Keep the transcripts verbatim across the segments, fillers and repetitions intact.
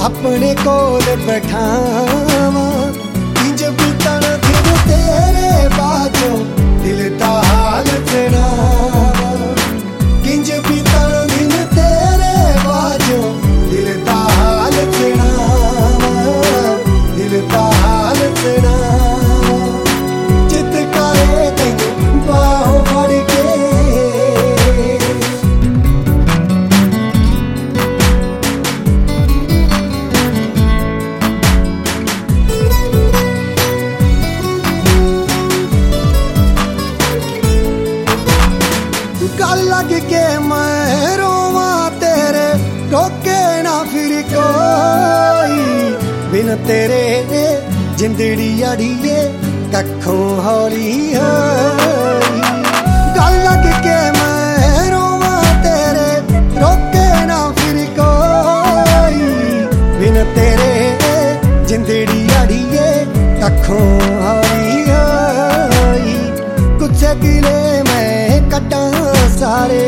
अपने कोल बैठावा इंज बीतन दिन तेरे बाजों दिल दा हाल सुनावा किंज बीतन दिन तेरे बाजों दिल दा हाल सुनावा दिल दा हाल सुनावा चित करे तैनू बाहों फड़ के गल लग के मैं रोवा तेरे रोके ना फिर कोई बिन तेरे जिंदड़ी अड़िए कखों हौली होई गल लग के मैं रोवा तेरे रोके ना फिर कोई बिन तेरे जिंदड़ी अड़िए कखों हौली होई कुछ गिले मैं कटा सारे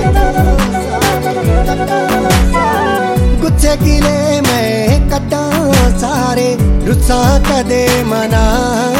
गुच्छे गिले मैं कटा सारे रुस्सा कदे मना